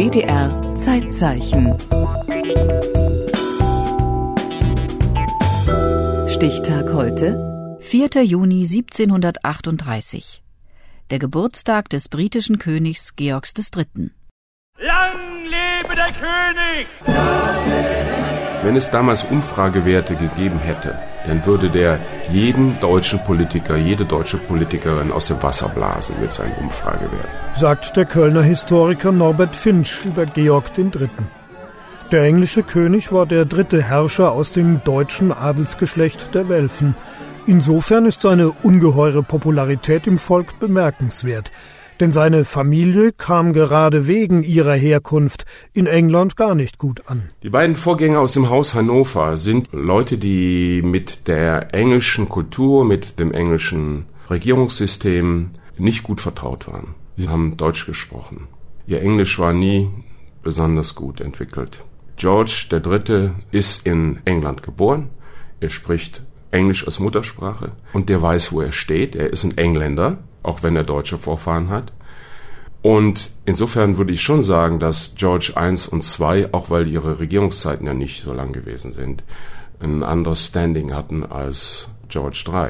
WDR Zeitzeichen. Stichtag heute: 4. Juni 1738. Der Geburtstag des britischen Königs Georgs III. Lang lebe der König! Wenn es damals Umfragewerte gegeben hätte, dann würde der jeden deutschen Politiker, jede deutsche Politikerin aus dem Wasser blasen mit seinen Umfragewerten. Sagt der Kölner Historiker Norbert Finsch über Georg III. Der englische König war der dritte Herrscher aus dem deutschen Adelsgeschlecht der Welfen. Insofern ist seine ungeheure Popularität im Volk bemerkenswert. Denn seine Familie kam gerade wegen ihrer Herkunft in England gar nicht gut an. Die beiden Vorgänger aus dem Haus Hannover sind Leute, die mit der englischen Kultur, mit dem englischen Regierungssystem nicht gut vertraut waren. Sie haben Deutsch gesprochen. Ihr Englisch war nie besonders gut entwickelt. George III. Ist in England geboren. Er spricht Englisch als Muttersprache und der weiß, wo er steht. Er ist ein Engländer, auch wenn er deutsche Vorfahren hat. Und insofern würde ich schon sagen, dass George I und II, auch weil ihre Regierungszeiten ja nicht so lang gewesen sind, ein anderes Standing hatten als George III.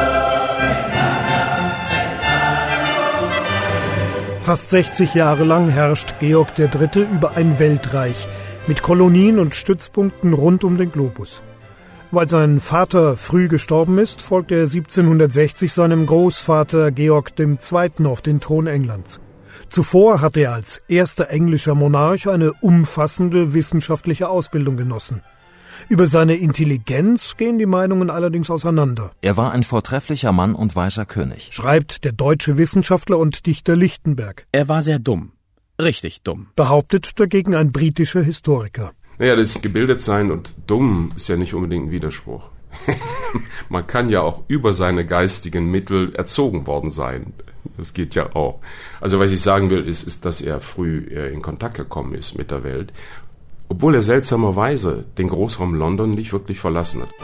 Fast 60 Jahre lang herrscht Georg III. Über ein Weltreich mit Kolonien und Stützpunkten rund um den Globus. Weil sein Vater früh gestorben ist, folgt er 1760 seinem Großvater Georg II. Auf den Thron Englands. Zuvor hatte er als erster englischer Monarch eine umfassende wissenschaftliche Ausbildung genossen. Über seine Intelligenz gehen die Meinungen allerdings auseinander. Er war ein vortrefflicher Mann und weiser König, schreibt der deutsche Wissenschaftler und Dichter Lichtenberg. Er war sehr dumm, richtig dumm, behauptet dagegen ein britischer Historiker. Naja, das gebildet sein und dumm ist ja nicht unbedingt ein Widerspruch. Man kann ja auch über seine geistigen Mittel erzogen worden sein. Das geht ja auch. Also was ich sagen will, ist, dass er früh in Kontakt gekommen ist mit der Welt, obwohl er seltsamerweise den Großraum London nicht wirklich verlassen hat.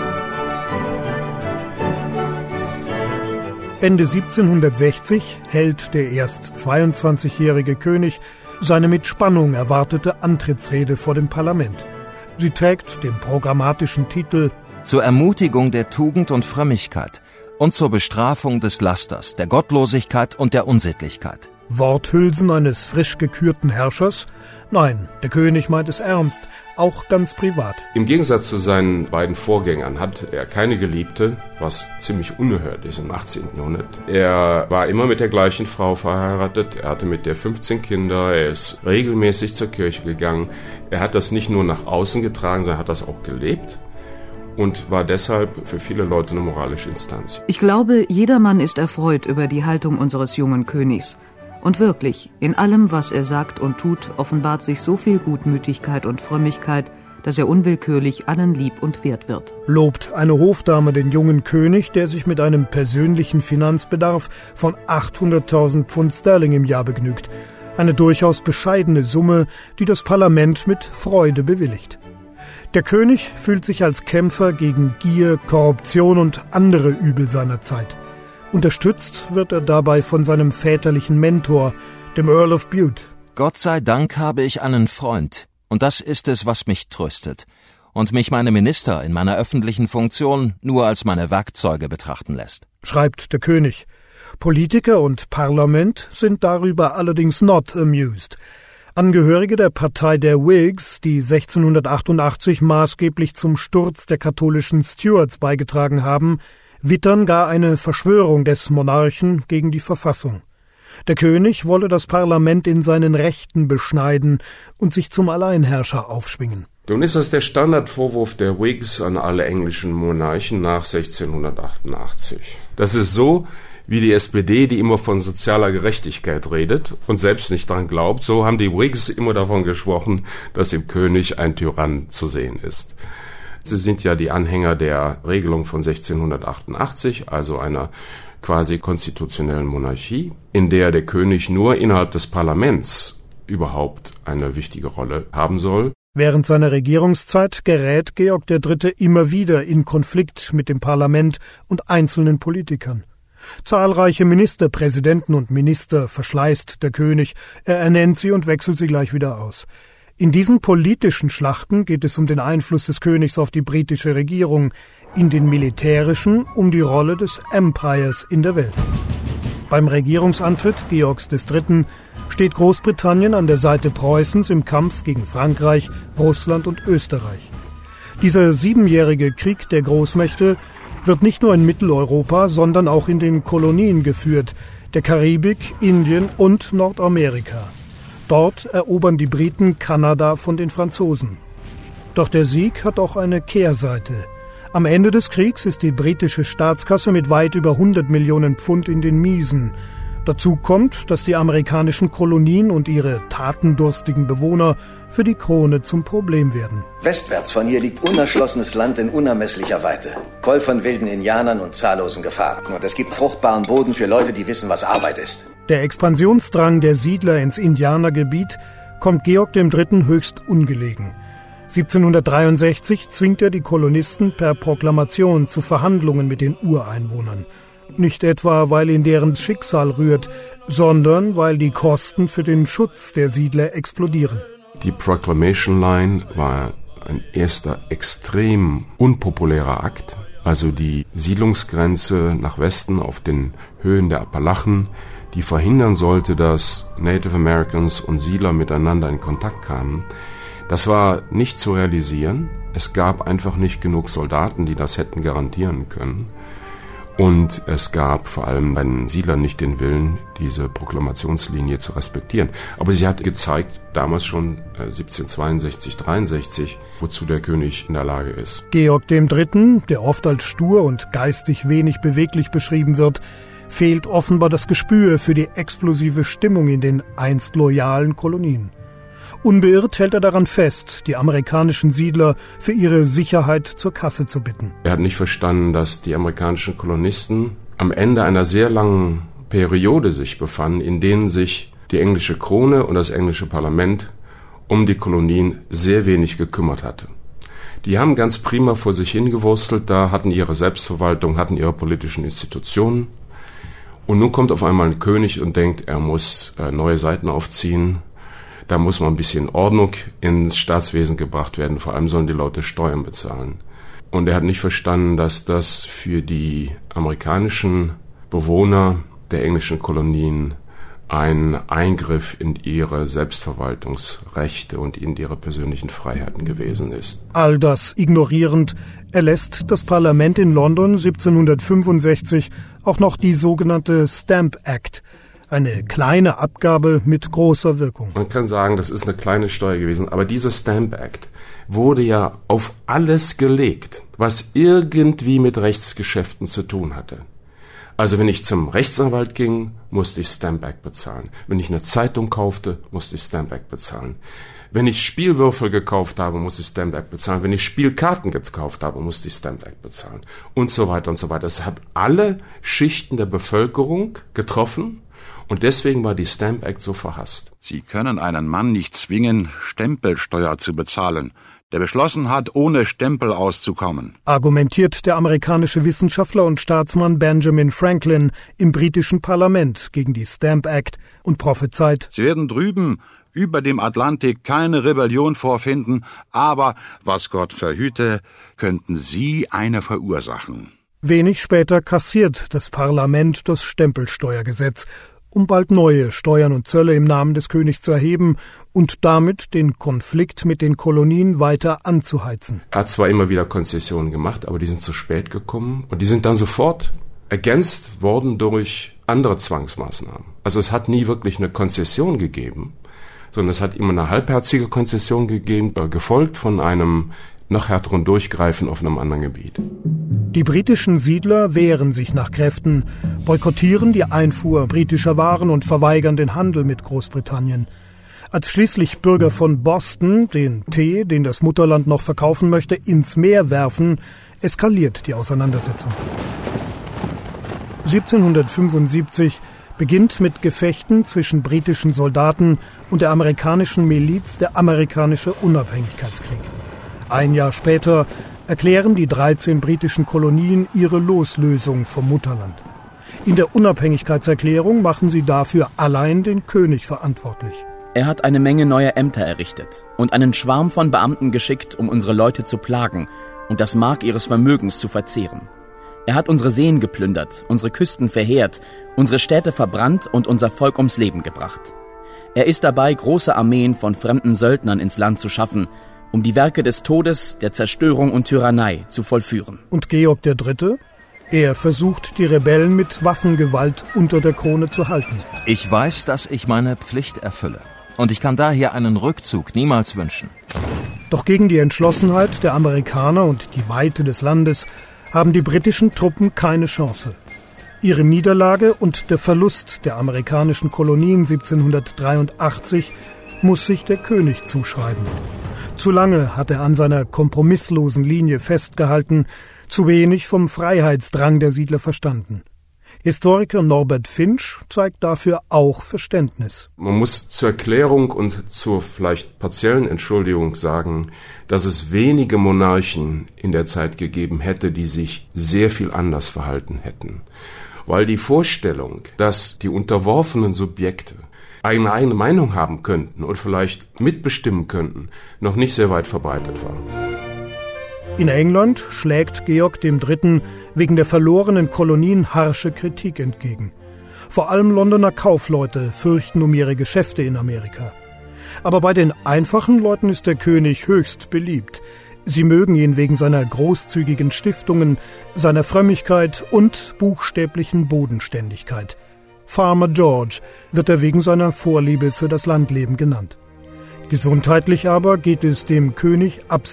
Ende 1760 hält der erst 22-jährige König seine mit Spannung erwartete Antrittsrede vor dem Parlament. Sie trägt den programmatischen Titel Zur Ermutigung der Tugend und Frömmigkeit und zur Bestrafung des Lasters, der Gottlosigkeit und der Unsittlichkeit. Worthülsen eines frisch gekürten Herrschers? Nein, der König meint es ernst, auch ganz privat. Im Gegensatz zu seinen beiden Vorgängern hat er keine Geliebte, was ziemlich unerhört ist im 18. Jahrhundert. Er war immer mit der gleichen Frau verheiratet, er hatte mit der 15 Kinder, er ist regelmäßig zur Kirche gegangen. Er hat das nicht nur nach außen getragen, sondern hat das auch gelebt und war deshalb für viele Leute eine moralische Instanz. Ich glaube, jedermann ist erfreut über die Haltung unseres jungen Königs. Und wirklich, in allem, was er sagt und tut, offenbart sich so viel Gutmütigkeit und Frömmigkeit, dass er unwillkürlich allen lieb und wert wird. Lobt eine Hofdame den jungen König, der sich mit einem persönlichen Finanzbedarf von 800.000 Pfund Sterling im Jahr begnügt. Eine durchaus bescheidene Summe, die das Parlament mit Freude bewilligt. Der König fühlt sich als Kämpfer gegen Gier, Korruption und andere Übel seiner Zeit. Unterstützt wird er dabei von seinem väterlichen Mentor, dem Earl of Bute. Gott sei Dank habe ich einen Freund, und das ist es, was mich tröstet und mich meine Minister in meiner öffentlichen Funktion nur als meine Werkzeuge betrachten lässt, schreibt der König. Politiker und Parlament sind darüber allerdings not amused. Angehörige der Partei der Whigs, die 1688 maßgeblich zum Sturz der katholischen Stuarts beigetragen haben, wittern gar eine Verschwörung des Monarchen gegen die Verfassung. Der König wolle das Parlament in seinen Rechten beschneiden und sich zum Alleinherrscher aufschwingen. Nun ist das der Standardvorwurf der Whigs an alle englischen Monarchen nach 1688. Das ist so wie die SPD, die immer von sozialer Gerechtigkeit redet und selbst nicht dran glaubt. So haben die Whigs immer davon gesprochen, dass im König ein Tyrann zu sehen ist. Sie sind ja die Anhänger der Regelung von 1688, also einer quasi konstitutionellen Monarchie, in der der König nur innerhalb des Parlaments überhaupt eine wichtige Rolle haben soll. Während seiner Regierungszeit gerät Georg III. Immer wieder in Konflikt mit dem Parlament und einzelnen Politikern. Zahlreiche Ministerpräsidenten und Minister verschleißt der König, er ernennt sie und wechselt sie gleich wieder aus. In diesen politischen Schlachten geht es um den Einfluss des Königs auf die britische Regierung, in den militärischen um die Rolle des Empires in der Welt. Beim Regierungsantritt Georgs III. Steht Großbritannien an der Seite Preußens im Kampf gegen Frankreich, Russland und Österreich. Dieser 7-jährige Krieg der Großmächte wird nicht nur in Mitteleuropa, sondern auch in den Kolonien geführt, der Karibik, Indien und Nordamerika. Dort erobern die Briten Kanada von den Franzosen. Doch der Sieg hat auch eine Kehrseite. Am Ende des Kriegs ist die britische Staatskasse mit weit über 100 Millionen Pfund in den Miesen. Dazu kommt, dass die amerikanischen Kolonien und ihre tatendurstigen Bewohner für die Krone zum Problem werden. Westwärts von hier liegt unerschlossenes Land in unermesslicher Weite, voll von wilden Indianern und zahllosen Gefahren. Und es gibt fruchtbaren Boden für Leute, die wissen, was Arbeit ist. Der Expansionsdrang der Siedler ins Indianergebiet kommt Georg III. Höchst ungelegen. 1763 zwingt er die Kolonisten per Proklamation zu Verhandlungen mit den Ureinwohnern. Nicht etwa, weil ihn deren Schicksal rührt, sondern weil die Kosten für den Schutz der Siedler explodieren. Die Proclamation Line war ein erster extrem unpopulärer Akt. Also die Siedlungsgrenze nach Westen auf den Höhen der Appalachen, die verhindern sollte, dass Native Americans und Siedler miteinander in Kontakt kamen. Das war nicht zu realisieren. Es gab einfach nicht genug Soldaten, die das hätten garantieren können. Und es gab vor allem bei den Siedlern nicht den Willen, diese Proklamationslinie zu respektieren. Aber sie hat gezeigt, damals schon 1762, 63, wozu der König in der Lage ist. Georg III., der oft als stur und geistig wenig beweglich beschrieben wird, fehlt offenbar das Gespür für die explosive Stimmung in den einst loyalen Kolonien. Unbeirrt hält er daran fest, die amerikanischen Siedler für ihre Sicherheit zur Kasse zu bitten. Er hat nicht verstanden, dass die amerikanischen Kolonisten am Ende einer sehr langen Periode sich befanden, in denen sich die englische Krone und das englische Parlament um die Kolonien sehr wenig gekümmert hatte. Die haben ganz prima vor sich hingewurstelt, da hatten ihre Selbstverwaltung, hatten ihre politischen Institutionen. Und nun kommt auf einmal ein König und denkt, er muss neue Seiten aufziehen. Da muss mal ein bisschen Ordnung ins Staatswesen gebracht werden. Vor allem sollen die Leute Steuern bezahlen. Und er hat nicht verstanden, dass das für die amerikanischen Bewohner der englischen Kolonien ein Eingriff in ihre Selbstverwaltungsrechte und in ihre persönlichen Freiheiten gewesen ist. All das ignorierend erlässt das Parlament in London 1765 auch noch die sogenannte Stamp Act, eine kleine Abgabe mit großer Wirkung. Man kann sagen, das ist eine kleine Steuer gewesen, aber diese Stamp Act wurde ja auf alles gelegt, was irgendwie mit Rechtsgeschäften zu tun hatte. Also wenn ich zum Rechtsanwalt ging, musste ich Stamp Act bezahlen. Wenn ich eine Zeitung kaufte, musste ich Stamp Act bezahlen. Wenn ich Spielwürfel gekauft habe, musste ich Stamp Act bezahlen. Wenn ich Spielkarten gekauft habe, musste ich Stamp Act bezahlen. Und so weiter und so weiter. Das hat alle Schichten der Bevölkerung getroffen. Und deswegen war die Stamp Act so verhasst. Sie können einen Mann nicht zwingen, Stempelsteuer zu bezahlen, der beschlossen hat, ohne Stempel auszukommen. Argumentiert der amerikanische Wissenschaftler und Staatsmann Benjamin Franklin im britischen Parlament gegen die Stamp Act und prophezeit: Sie werden drüben über dem Atlantik keine Rebellion vorfinden, aber, was Gott verhüte, könnten Sie eine verursachen. Wenig später kassiert das Parlament das Stempelsteuergesetz, um bald neue Steuern und Zölle im Namen des Königs zu erheben und damit den Konflikt mit den Kolonien weiter anzuheizen. Er hat zwar immer wieder Konzessionen gemacht, aber die sind zu spät gekommen und die sind dann sofort ergänzt worden durch andere Zwangsmaßnahmen. Also es hat nie wirklich eine Konzession gegeben, sondern es hat immer eine halbherzige Konzession gegeben, gefolgt von einem noch härteren Durchgreifen auf einem anderen Gebiet. Die britischen Siedler wehren sich nach Kräften, boykottieren die Einfuhr britischer Waren und verweigern den Handel mit Großbritannien. Als schließlich Bürger von Boston den Tee, den das Mutterland noch verkaufen möchte, ins Meer werfen, eskaliert die Auseinandersetzung. 1775 beginnt mit Gefechten zwischen britischen Soldaten und der amerikanischen Miliz der amerikanische Unabhängigkeitskrieg. Ein Jahr später erklären die 13 britischen Kolonien ihre Loslösung vom Mutterland. In der Unabhängigkeitserklärung machen sie dafür allein den König verantwortlich. Er hat eine Menge neuer Ämter errichtet und einen Schwarm von Beamten geschickt, um unsere Leute zu plagen und das Mark ihres Vermögens zu verzehren. Er hat unsere Seen geplündert, unsere Küsten verheert, unsere Städte verbrannt und unser Volk ums Leben gebracht. Er ist dabei, große Armeen von fremden Söldnern ins Land zu schaffen, um die Werke des Todes, der Zerstörung und Tyrannei zu vollführen. Und Georg III.? Er versucht, die Rebellen mit Waffengewalt unter der Krone zu halten. Ich weiß, dass ich meine Pflicht erfülle. Und ich kann daher einen Rückzug niemals wünschen. Doch gegen die Entschlossenheit der Amerikaner und die Weite des Landes haben die britischen Truppen keine Chance. Ihre Niederlage und der Verlust der amerikanischen Kolonien 1783 muss sich der König zuschreiben. Zu lange hat er an seiner kompromisslosen Linie festgehalten, zu wenig vom Freiheitsdrang der Siedler verstanden. Historiker Norbert Finch zeigt dafür auch Verständnis. Man muss zur Erklärung und zur vielleicht partiellen Entschuldigung sagen, dass es wenige Monarchen in der Zeit gegeben hätte, die sich sehr viel anders verhalten hätten. Weil die Vorstellung, dass die unterworfenen Subjekte eine eigene Meinung haben könnten und vielleicht mitbestimmen könnten, noch nicht sehr weit verbreitet war. In England schlägt Georg III. Wegen der verlorenen Kolonien harsche Kritik entgegen. Vor allem Londoner Kaufleute fürchten um ihre Geschäfte in Amerika. Aber bei den einfachen Leuten ist der König höchst beliebt. Sie mögen ihn wegen seiner großzügigen Stiftungen, seiner Frömmigkeit und buchstäblichen Bodenständigkeit. Farmer George wird er wegen seiner Vorliebe für das Landleben genannt. Gesundheitlich aber geht es dem König ab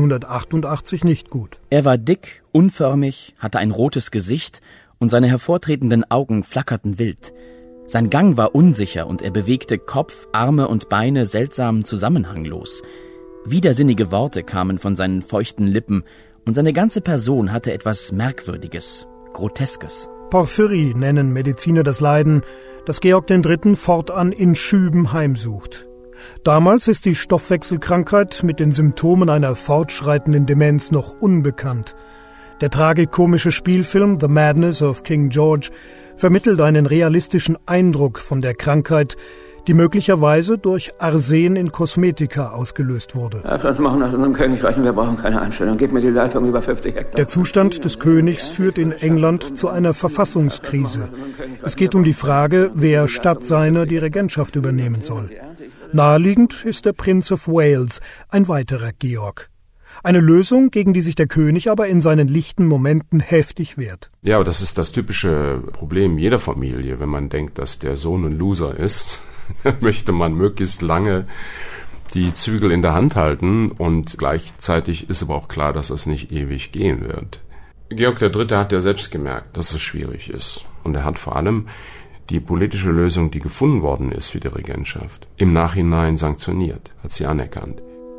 1788 nicht gut. Er war dick, unförmig, hatte ein rotes Gesicht und seine hervortretenden Augen flackerten wild. Sein Gang war unsicher und er bewegte Kopf, Arme und Beine seltsam zusammenhanglos. Widersinnige Worte kamen von seinen feuchten Lippen und seine ganze Person hatte etwas Merkwürdiges, Groteskes. Porphyrie nennen Mediziner das Leiden, das Georg III. Fortan in Schüben heimsucht. Damals ist die Stoffwechselkrankheit mit den Symptomen einer fortschreitenden Demenz noch unbekannt. Der tragikomische Spielfilm The Madness of King George vermittelt einen realistischen Eindruck von der Krankheit, die möglicherweise durch Arsen in Kosmetika ausgelöst wurde. Wir machen das in unserem Königreich, wir brauchen keine Einstellung. Gib mir die Leitung über 50 Hektar. Der Zustand des Königs führt in England zu einer Verfassungskrise. Es geht um die Frage, wer statt seiner die Regentschaft übernehmen soll. Naheliegend ist der Prince of Wales, ein weiterer Georg. Eine Lösung, gegen die sich der König aber in seinen lichten Momenten heftig wehrt. Ja, das ist das typische Problem jeder Familie. Wenn man denkt, dass der Sohn ein Loser ist, möchte man möglichst lange die Zügel in der Hand halten und gleichzeitig ist aber auch klar, dass das nicht ewig gehen wird. Georg III. Hat ja selbst gemerkt, dass es schwierig ist und er hat vor allem die politische Lösung, die gefunden worden ist für die Regentschaft, im Nachhinein sanktioniert, hat sie anerkannt.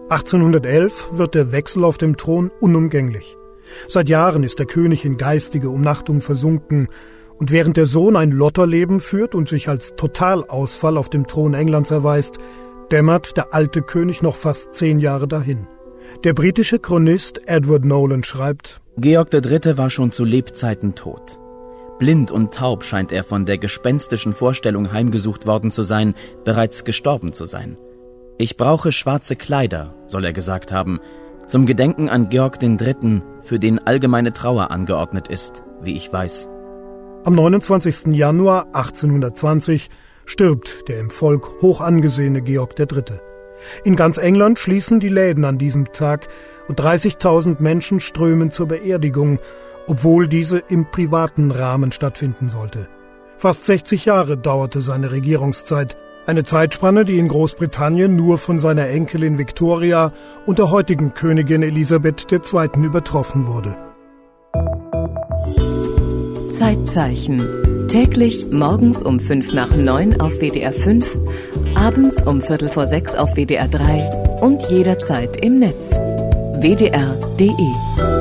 1811 wird der Wechsel auf dem Thron unumgänglich. Seit Jahren ist der König in geistige Umnachtung versunken und während der Sohn ein Lotterleben führt und sich als Totalausfall auf dem Thron Englands erweist, dämmert der alte König noch fast 10 Jahre dahin. Der britische Chronist Edward Nolan schreibt: Georg III. War schon zu Lebzeiten tot. Blind und taub scheint er von der gespenstischen Vorstellung heimgesucht worden zu sein, bereits gestorben zu sein. Ich brauche schwarze Kleider, soll er gesagt haben, zum Gedenken an Georg III., für den allgemeine Trauer angeordnet ist, wie ich weiß. Am 29. Januar 1820 stirbt der im Volk hoch angesehene Georg III. In ganz England schließen die Läden an diesem Tag und 30.000 Menschen strömen zur Beerdigung, obwohl diese im privaten Rahmen stattfinden sollte. Fast 60 Jahre dauerte seine Regierungszeit, eine Zeitspanne, die in Großbritannien nur von seiner Enkelin Victoria und der heutigen Königin Elisabeth II. Übertroffen wurde. Zeitzeichen. Täglich morgens um 5:05 auf WDR 5, abends um 5:45 auf WDR 3 und jederzeit im Netz. WDR.de